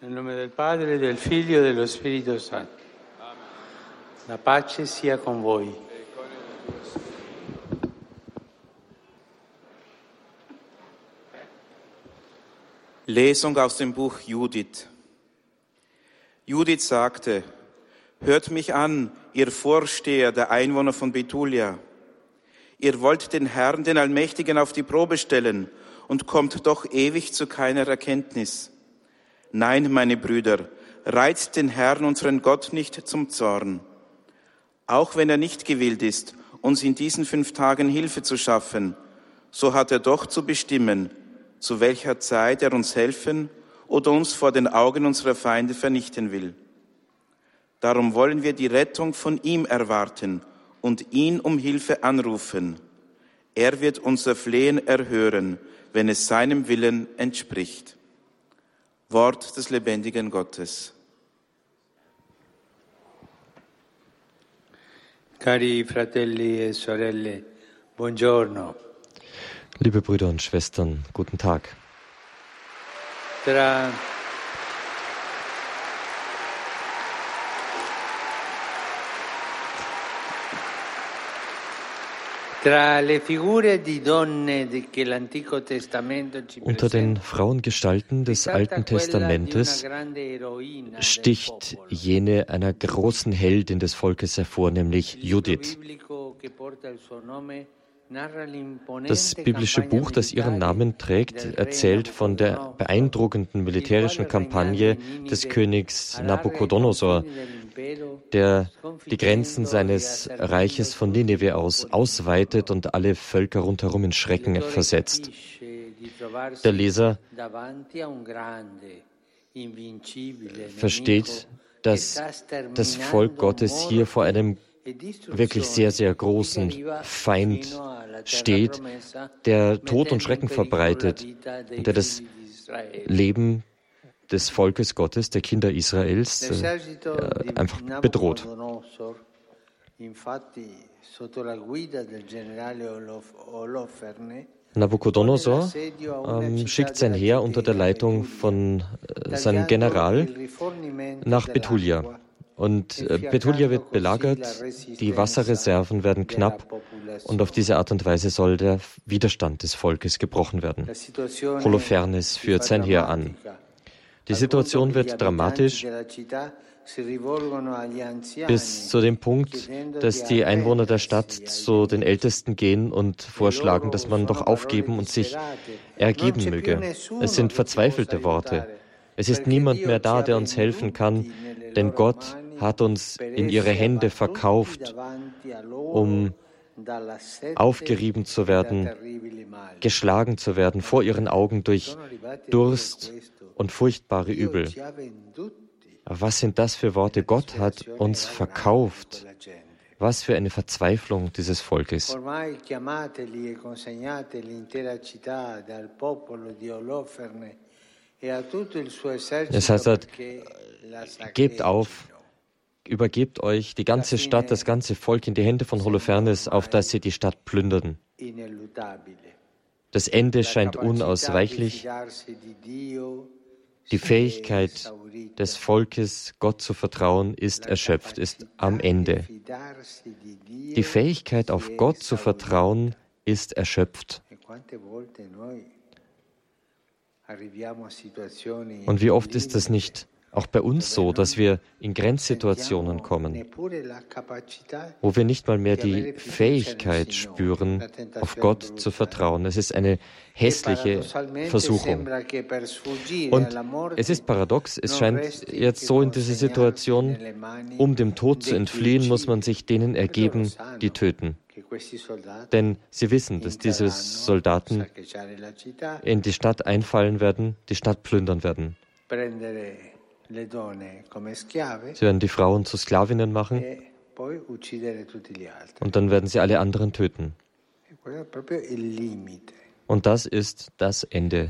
Nel nome del Padre, del Figlio e dello Spirito Santo. La pace sia con voi. Lesung aus dem Buch Judith. Judith sagte: Hört mich an, ihr Vorsteher der Einwohner von Betulia. Ihr wollt den Herrn, den Allmächtigen, auf die Probe stellen und kommt doch ewig zu keiner Erkenntnis. Nein, meine Brüder, reizt den Herrn, unseren Gott, nicht zum Zorn. Auch wenn er nicht gewillt ist, uns in diesen 5 Tagen Hilfe zu schaffen, so hat er doch zu bestimmen, zu welcher Zeit er uns helfen oder uns vor den Augen unserer Feinde vernichten will. Darum wollen wir die Rettung von ihm erwarten und ihn um Hilfe anrufen. Er wird unser Flehen erhören, wenn es seinem Willen entspricht. Wort des lebendigen Gottes. Cari fratelli e sorelle, buongiorno. Liebe Brüder und Schwestern, guten Tag. Unter den Frauengestalten des Alten Testamentes sticht jene einer großen Heldin des Volkes hervor, nämlich Judith. Das biblische Buch, das ihren Namen trägt, erzählt von der beeindruckenden militärischen Kampagne des Königs Nabuchodonosor, der die Grenzen seines Reiches von Nineveh aus ausweitet und alle Völker rundherum in Schrecken versetzt. Der Leser versteht, dass das Volk Gottes hier vor einem wirklich sehr, sehr großen Feind steht, der Tod und Schrecken verbreitet und der das Leben des Volkes Gottes, der Kinder Israels, einfach bedroht. Nabuchodonosor schickt sein Heer unter der Leitung von seinem General nach Betulia. Und Betulia wird belagert, die Wasserreserven werden knapp und auf diese Art und Weise soll der Widerstand des Volkes gebrochen werden. Holofernes führt sein Heer an. Die Situation wird dramatisch bis zu dem Punkt, dass die Einwohner der Stadt zu den Ältesten gehen und vorschlagen, dass man doch aufgeben und sich ergeben möge. Es sind verzweifelte Worte. Es ist niemand mehr da, der uns helfen kann, denn Gott hat uns in ihre Hände verkauft, um aufgerieben zu werden, geschlagen zu werden vor ihren Augen durch Durst und furchtbare Übel. Aber was sind das für Worte? Gott hat uns verkauft. Was für eine Verzweiflung dieses Volkes. Es heißt, gebt auf, übergebt euch die ganze Stadt, das ganze Volk in die Hände von Holofernes, auf dass sie die Stadt plünderten. Das Ende scheint unausweichlich. Die Fähigkeit des Volkes, Gott zu vertrauen, ist erschöpft, ist am Ende. Die Fähigkeit, auf Gott zu vertrauen, ist erschöpft. Und wie oft ist das nicht auch bei uns so, dass wir in Grenzsituationen kommen, wo wir nicht mal mehr die Fähigkeit spüren, auf Gott zu vertrauen. Es ist eine hässliche Versuchung. Und es ist paradox, es scheint jetzt so in dieser Situation, um dem Tod zu entfliehen, muss man sich denen ergeben, die töten. Denn sie wissen, dass diese Soldaten in die Stadt einfallen werden, die Stadt plündern werden. Sie werden die Frauen zu Sklavinnen machen und dann werden sie alle anderen töten. Und das ist das Ende.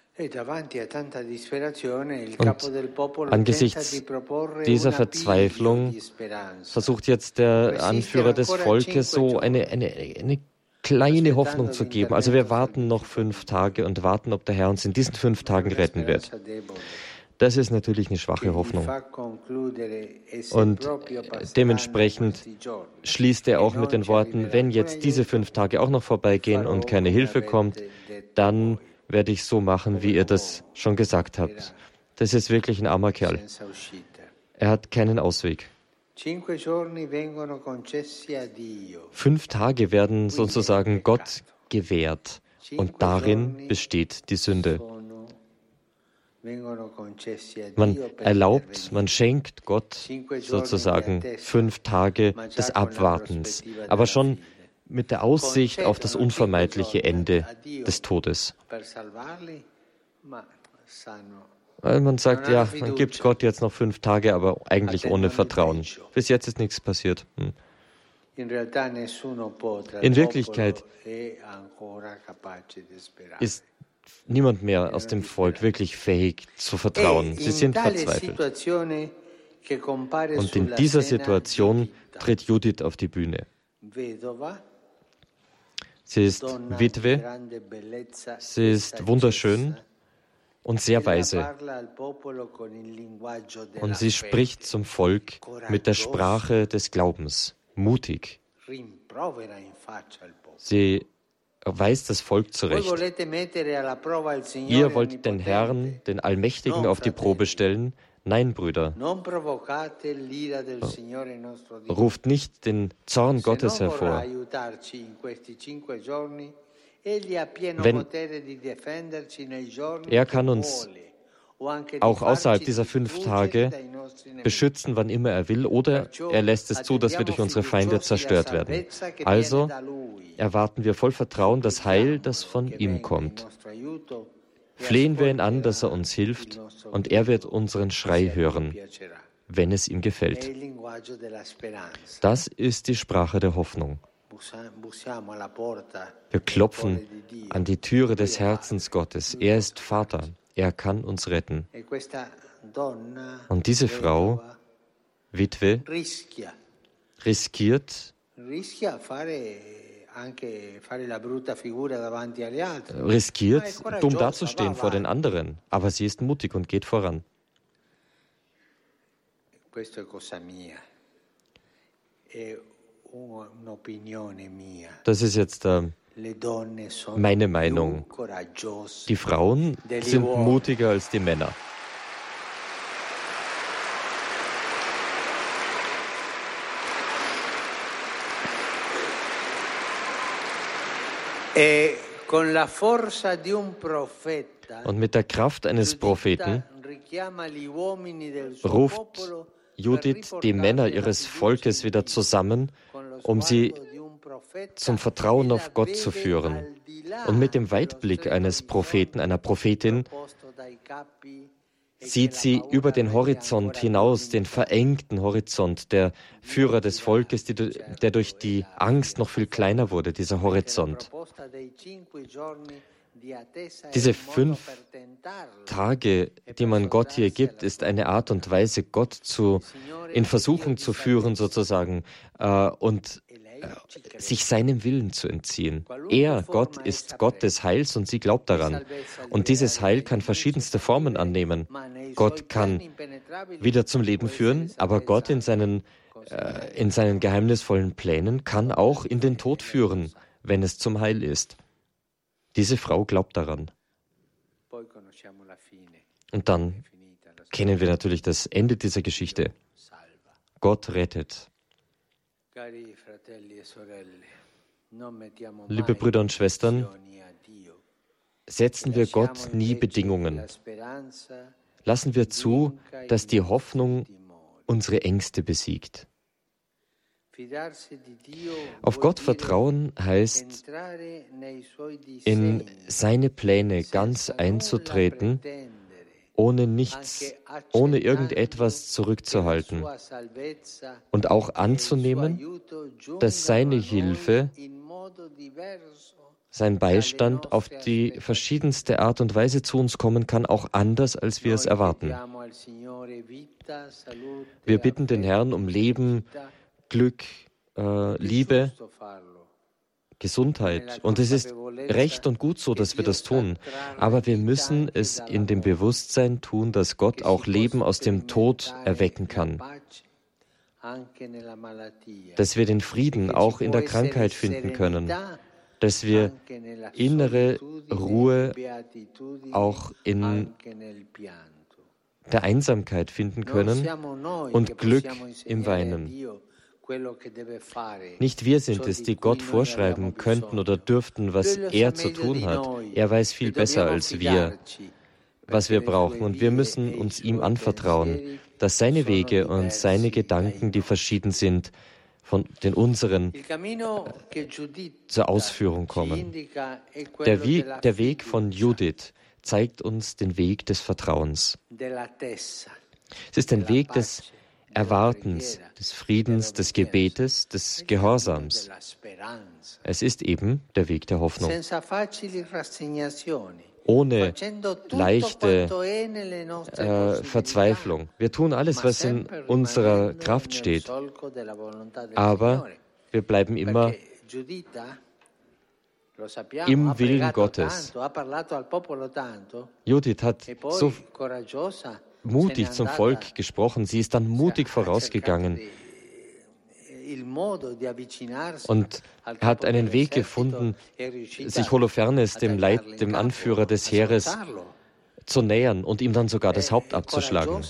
Und angesichts dieser Verzweiflung versucht jetzt der Anführer des Volkes so eine kleine Hoffnung zu geben. Also wir warten noch 5 Tage und warten, ob der Herr uns in diesen 5 Tagen retten wird. Das ist natürlich eine schwache Hoffnung. Und dementsprechend schließt er auch mit den Worten, wenn jetzt diese 5 Tage auch noch vorbeigehen und keine Hilfe kommt, dann werde ich so machen, wie ihr das schon gesagt habt. Das ist wirklich ein armer Kerl. Er hat keinen Ausweg. 5 Tage werden sozusagen Gott gewährt und darin besteht die Sünde. Man erlaubt, man schenkt Gott sozusagen 5 Tage des Abwartens, aber schon mit der Aussicht auf das unvermeidliche Ende des Todes. Weil man sagt, ja, man gibt Gott jetzt noch 5 Tage, aber eigentlich ohne Vertrauen. Bis jetzt ist nichts passiert. In Wirklichkeit ist niemand mehr aus dem Volk wirklich fähig zu vertrauen. Sie sind verzweifelt. Und in dieser Situation tritt Judith auf die Bühne. Sie ist Witwe, sie ist wunderschön und sehr weise. Und sie spricht zum Volk mit der Sprache des Glaubens, mutig. Sie weist das Volk zurecht. Ihr wollt den Herrn, den Allmächtigen, auf die Probe stellen? Nein, Brüder. Ruft nicht den Zorn Gottes hervor. Er kann uns auch außerhalb dieser 5 Tage beschützen, wann immer er will, oder er lässt es zu, dass wir durch unsere Feinde zerstört werden. Also erwarten wir voll Vertrauen das Heil, das von ihm kommt. Flehen wir ihn an, dass er uns hilft, und er wird unseren Schrei hören, wenn es ihm gefällt. Das ist die Sprache der Hoffnung. Wir klopfen an die Türe des Herzens Gottes. Er ist Vater. Er kann uns retten. Und diese Frau, Witwe, riskiert, dumm dazustehen vor den anderen, aber sie ist mutig und geht voran. Das ist jetzt meine Meinung. Die Frauen sind mutiger als die Männer. Und mit der Kraft eines Propheten ruft Judith die Männer ihres Volkes wieder zusammen, um sie zum Vertrauen auf Gott zu führen. Und mit dem Weitblick eines Propheten, einer Prophetin, sieht sie über den Horizont hinaus, den verengten Horizont der Führer des Volkes, der durch die Angst noch viel kleiner wurde, dieser Horizont. Diese 5 Tage, die man Gott hier gibt, ist eine Art und Weise, Gott in Versuchung zu führen sozusagen und sich seinem Willen zu entziehen. Gott ist Gott des Heils und sie glaubt daran. Und dieses Heil kann verschiedenste Formen annehmen. Gott kann wieder zum Leben führen, aber Gott in seinen geheimnisvollen Plänen kann auch in den Tod führen, wenn es zum Heil ist. Diese Frau glaubt daran. Und dann kennen wir natürlich das Ende dieser Geschichte. Gott rettet. Liebe Brüder und Schwestern, setzen wir Gott nie Bedingungen. Lassen wir zu, dass die Hoffnung unsere Ängste besiegt. Auf Gott vertrauen heißt, in seine Pläne ganz einzutreten, ohne irgendetwas zurückzuhalten und auch anzunehmen, dass seine Hilfe, sein Beistand auf die verschiedenste Art und Weise zu uns kommen kann, auch anders, als wir es erwarten. Wir bitten den Herrn um Leben, Glück, Liebe. Gesundheit. Und es ist recht und gut so, dass wir das tun. Aber wir müssen es in dem Bewusstsein tun, dass Gott auch Leben aus dem Tod erwecken kann. Dass wir den Frieden auch in der Krankheit finden können. Dass wir innere Ruhe auch in der Einsamkeit finden können und Glück im Weinen. Nicht wir sind es, die Gott vorschreiben könnten oder dürften, was er zu tun hat. Er weiß viel besser als wir, was wir brauchen. Und wir müssen uns ihm anvertrauen, dass seine Wege und seine Gedanken, die verschieden sind, von den unseren zur Ausführung kommen. Der Weg von Judith zeigt uns den Weg des Vertrauens. Es ist ein Weg des Erwartens, des Friedens, des Gebetes, des Gehorsams. Es ist eben der Weg der Hoffnung. Ohne leichte Verzweiflung. Wir tun alles, was in unserer Kraft steht, aber wir bleiben immer im Willen Gottes. Judith hat so mutig zum Volk gesprochen. Sie ist dann mutig vorausgegangen und hat einen Weg gefunden, sich Holofernes, dem Anführer des Heeres, zu nähern und ihm dann sogar das Haupt abzuschlagen.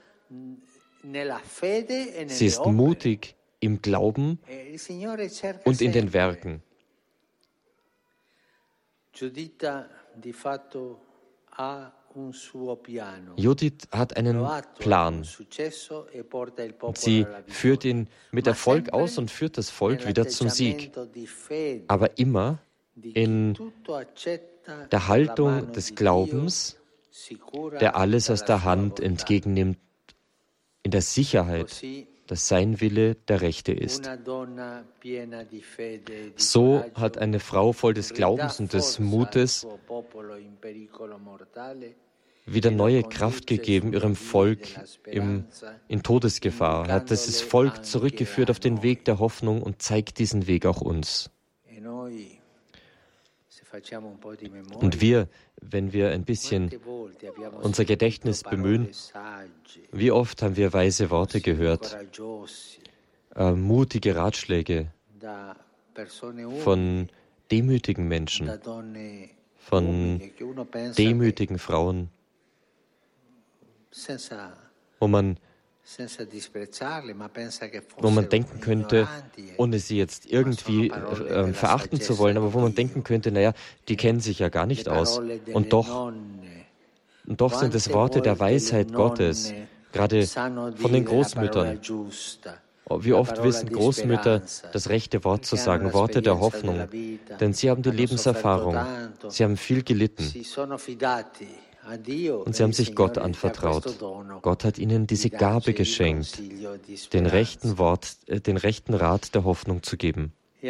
Sie ist mutig im Glauben und in den Werken. Judith hat einen Plan. Sie führt ihn mit Erfolg aus und führt das Volk wieder zum Sieg. Aber immer in der Haltung des Glaubens, der alles aus der Hand entgegennimmt, in der Sicherheit, dass sein Wille der rechte ist. So hat eine Frau voll des Glaubens und des Mutes wieder neue Kraft gegeben, ihrem Volk in Todesgefahr. Hat das Volk zurückgeführt auf den Weg der Hoffnung und zeigt diesen Weg auch uns. Und wir, wenn wir ein bisschen unser Gedächtnis bemühen, wie oft haben wir weise Worte gehört, mutige Ratschläge von demütigen Menschen, von demütigen Frauen, wo man denken könnte, ohne sie jetzt irgendwie verachten zu wollen, aber wo man denken könnte, naja, die kennen sich ja gar nicht aus. Und doch sind es Worte der Weisheit Gottes, gerade von den Großmüttern. Wie oft wissen Großmütter, das rechte Wort zu sagen, Worte der Hoffnung, denn sie haben die Lebenserfahrung, sie haben viel gelitten. Und sie haben sich Gott anvertraut. Gott hat ihnen diese Gabe geschenkt, den rechten Rat der Hoffnung zu geben. Und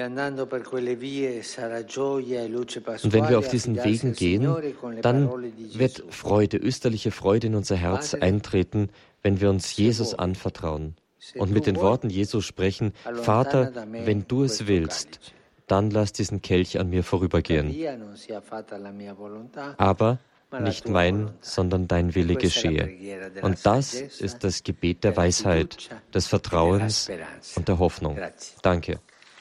wenn wir auf diesen Wegen gehen, dann wird Freude, österliche Freude in unser Herz eintreten, wenn wir uns Jesus anvertrauen und mit den Worten Jesu sprechen: Vater, wenn du es willst, dann lass diesen Kelch an mir vorübergehen. Aber nicht mein, sondern dein Wille geschehe. Und das ist das Gebet der Weisheit, des Vertrauens und der Hoffnung. Danke.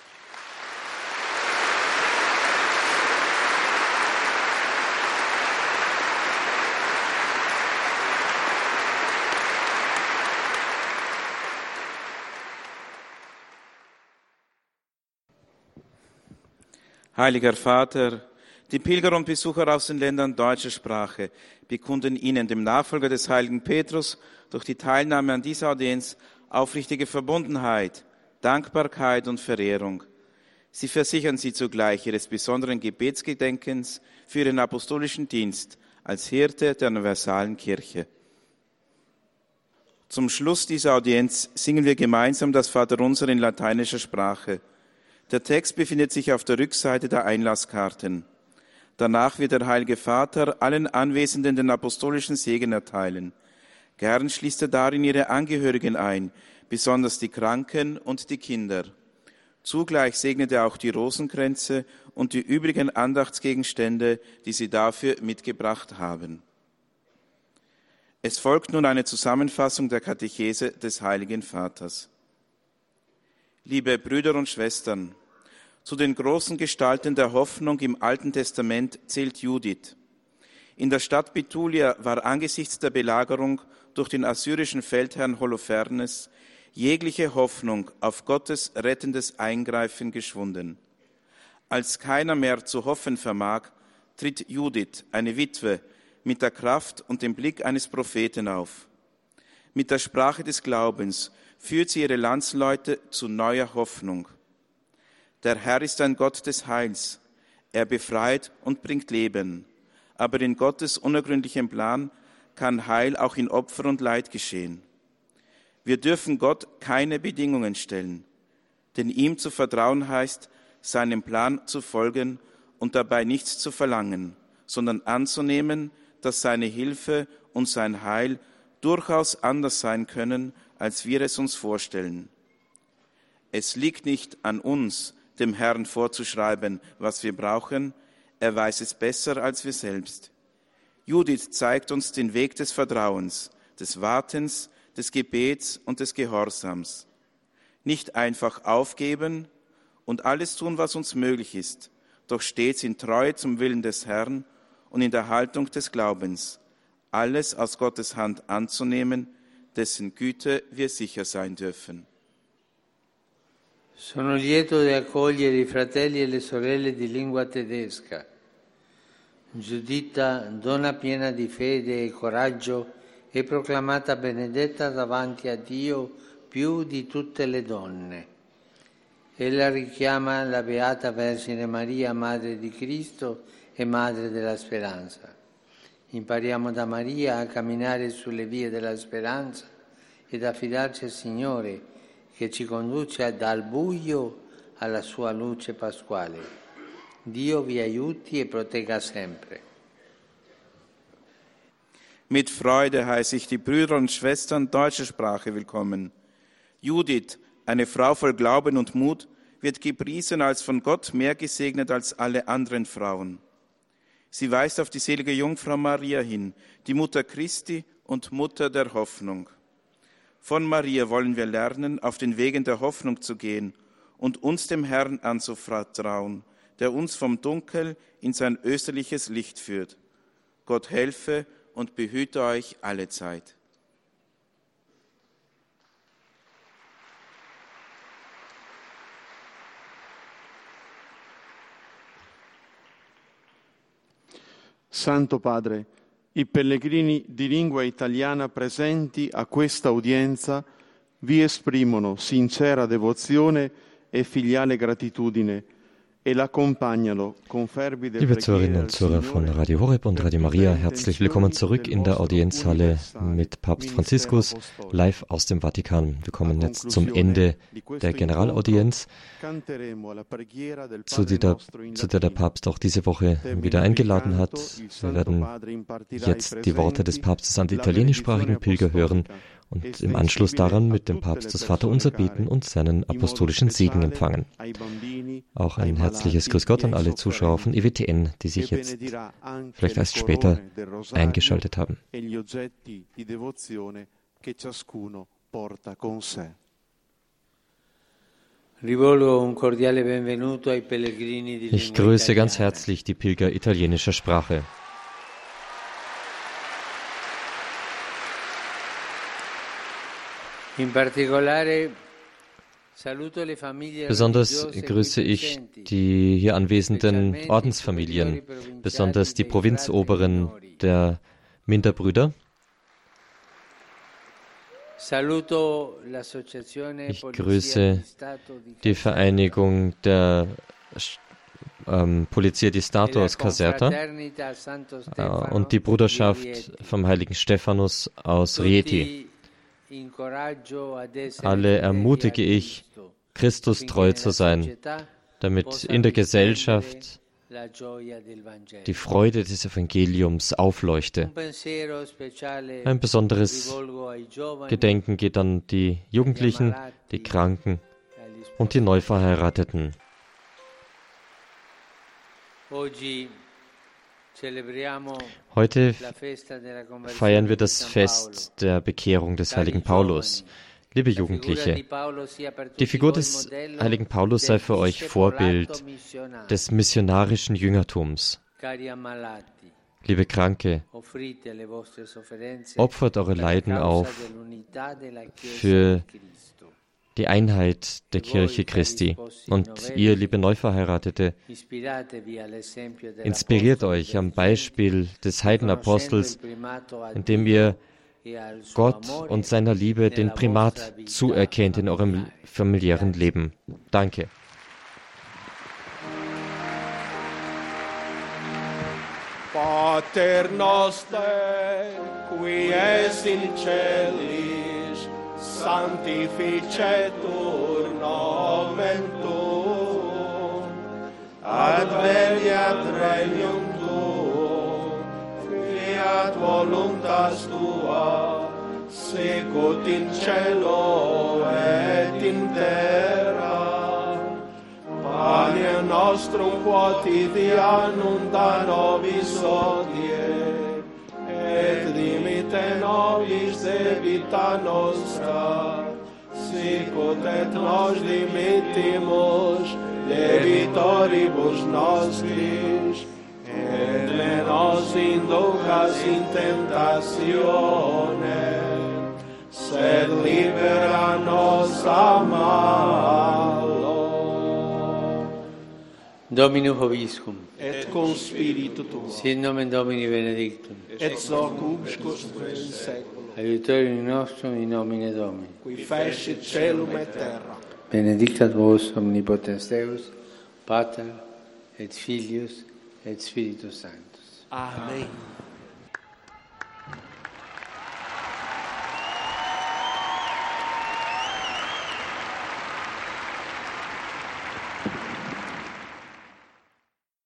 Heiliger Vater, die Pilger und Besucher aus den Ländern deutscher Sprache bekunden Ihnen, dem Nachfolger des heiligen Petrus, durch die Teilnahme an dieser Audienz aufrichtige Verbundenheit, Dankbarkeit und Verehrung. Sie versichern Sie zugleich Ihres besonderen Gebetsgedenkens für Ihren apostolischen Dienst als Hirte der universalen Kirche. Zum Schluss dieser Audienz singen wir gemeinsam das Vaterunser in lateinischer Sprache. Der Text befindet sich auf der Rückseite der Einlasskarten. Danach wird der Heilige Vater allen Anwesenden den apostolischen Segen erteilen. Gern schließt er darin ihre Angehörigen ein, besonders die Kranken und die Kinder. Zugleich segnet er auch die Rosenkränze und die übrigen Andachtsgegenstände, die sie dafür mitgebracht haben. Es folgt nun eine Zusammenfassung der Katechese des Heiligen Vaters. Liebe Brüder und Schwestern, zu den großen Gestalten der Hoffnung im Alten Testament zählt Judith. In der Stadt Betulia war angesichts der Belagerung durch den assyrischen Feldherrn Holofernes jegliche Hoffnung auf Gottes rettendes Eingreifen geschwunden. Als keiner mehr zu hoffen vermag, tritt Judith, eine Witwe, mit der Kraft und dem Blick eines Propheten auf. Mit der Sprache des Glaubens führt sie ihre Landsleute zu neuer Hoffnung. Der Herr ist ein Gott des Heils. Er befreit und bringt Leben. Aber in Gottes unergründlichem Plan kann Heil auch in Opfer und Leid geschehen. Wir dürfen Gott keine Bedingungen stellen, denn ihm zu vertrauen heißt, seinem Plan zu folgen und dabei nichts zu verlangen, sondern anzunehmen, dass seine Hilfe und sein Heil durchaus anders sein können, als wir es uns vorstellen. Es liegt nicht an uns, dem Herrn vorzuschreiben, was wir brauchen, er weiß es besser als wir selbst. Judith zeigt uns den Weg des Vertrauens, des Wartens, des Gebets und des Gehorsams. Nicht einfach aufgeben und alles tun, was uns möglich ist, doch stets in Treue zum Willen des Herrn und in der Haltung des Glaubens, alles aus Gottes Hand anzunehmen, dessen Güte wir sicher sein dürfen. Sono lieto di accogliere i fratelli e le sorelle di lingua tedesca. Giuditta, donna piena di fede e coraggio, è proclamata benedetta davanti a Dio più di tutte le donne. Ella richiama la Beata Vergine Maria, Madre di Cristo e Madre della Speranza. Impariamo da Maria a camminare sulle vie della speranza ed affidarci al Signore che ci conduce dal buio alla sua luce pasquale. Dio vi aiuti e protegga sempre. Mit Freude heiße ich die Brüder und Schwestern deutscher Sprache willkommen. Judith, eine Frau voll Glauben und Mut, wird gepriesen als von Gott mehr gesegnet als alle anderen Frauen. Sie weist auf die selige Jungfrau Maria hin, die Mutter Christi und Mutter der Hoffnung. Von Maria wollen wir lernen, auf den Wegen der Hoffnung zu gehen und uns dem Herrn anzuvertrauen, der uns vom Dunkel in sein österliches Licht führt. Gott helfe und behüte euch alle Zeit. Santo Padre, i pellegrini di lingua italiana presenti a questa udienza vi esprimono sincera devozione e filiale gratitudine e l'accompagnano con fervide Liebe Zuhörerinnen und Zuhörer von Radio Horeb und Radio Maria, herzlich willkommen zurück in der Audienzhalle mit Papst Franziskus, live aus dem Vatikan. Wir kommen jetzt zum Ende der Generalaudienz, zu der der Papst auch diese Woche wieder eingeladen hat. Wir werden jetzt die Worte des Papstes an die italienischsprachigen Pilger hören und im Anschluss daran mit dem Papst das Vaterunser beten und seinen apostolischen Segen empfangen. Auch ein herzliches Grüß Gott an alle Zuschauer von EWTN, die sich jetzt vielleicht erst später eingeschaltet haben. Ich grüße ganz herzlich die Pilger italienischer Sprache. Besonders grüße ich die hier anwesenden Ordensfamilien, besonders die Provinzoberen der Minderbrüder. Ich grüße die Vereinigung der Polizia di Stato aus Caserta und die Bruderschaft vom heiligen Stephanus aus Rieti. Alle ermutige ich, Christus treu zu sein, damit in der Gesellschaft die Freude des Evangeliums aufleuchte. Ein besonderes Gedenken geht an die Jugendlichen, die Kranken und die Neuverheirateten. Heute feiern wir das Fest der Bekehrung des heiligen Paulus. Liebe Jugendliche, die Figur des heiligen Paulus sei für euch Vorbild des missionarischen Jüngertums. Liebe Kranke, opfert eure Leiden auf für die Einheit der Kirche Christi. Und ihr, liebe Neuverheiratete, inspiriert euch am Beispiel des Heidenapostels, indem ihr Gott und seiner Liebe den Primat zuerkennt in eurem familiären Leben. Danke. Pater noster, qui es in celis, sanctificetur nomen tuum, adveniat regnum tuum, fiat voluntas tua, sicut in cielo et in terra. Pane nostrum quotidianum da nobis hodie, et dimitte nobis debita nostra, sicut et nos dimittimus debitoribus nostris, et ne nos inducas in tentatione, sed libera nos a malo. Dominus Vobiscum. Et cum spiritu tuo. Sit nomen Domini benedictum. Et hoc usque in saeculum. Aiutorium nostrum in nomine Domini. Qui fecit caelum et terra. Benedictat vos omnipotens Deus, Pater et Filius et Spiritus Sanctus. Amen.